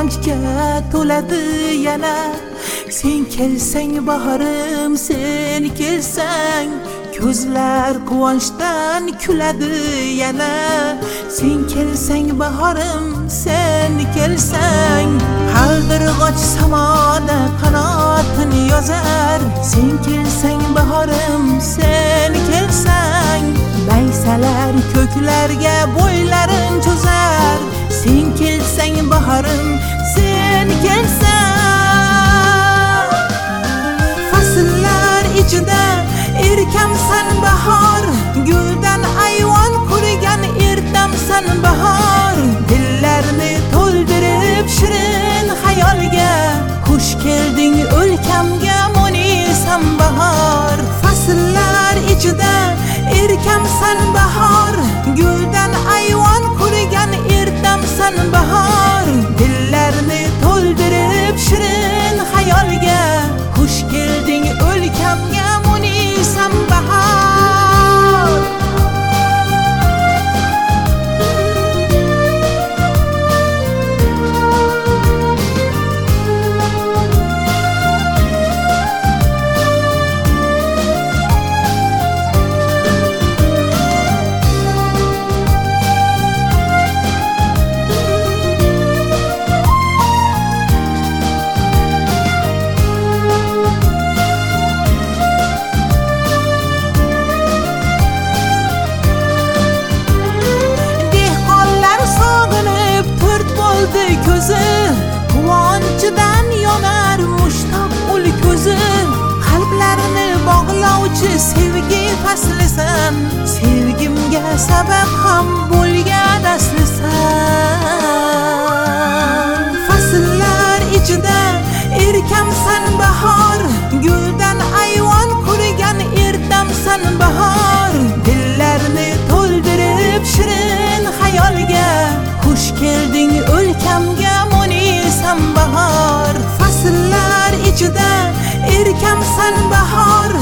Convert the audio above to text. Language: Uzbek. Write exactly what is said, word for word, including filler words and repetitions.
quvonchga to'ladi yana. Sen kelsang bahorim, sen kelsang ko'zlar quvonchdan kuladi yana. Sen kelsang bahorim, sen kelsang qaldirg'och samoda qanotini yozar. Sen kelsang bahorim, sen kelsang maysalar ko'klarga bo'ylarin cho'zar. Sen kelsang bahorim, sen kelsang fasllar ichida erkamsan bahor. Guldan ayvon qurgan ertamsan bahor. Dillarni to'ldirib shirin xayolga, xush kelding o'lkamga mo'nisam bahor. Fasllar ichida erkamsan bahor. Guldan ayvon qurgan ertamsan bahor. Dillarni to'ldirib shirin xayolga, xush kelding o'lkamga mo'nisam bahor. Ko'zi quvonchidan yonar mushtoq ul ko'zi. Qalblarni bog'lovchi sevgi faslisan. Sevgimga sabab ham bo'lgan aslisan. Fasllar ichida erkamsan bahor. Guldan ayvon qurgan ertamsan bahor. Dillarni to'ldirib shirin xayolga, xush kelding o'lkamga mo'nisam bahor. Fasllar ichida erkamsan bahor.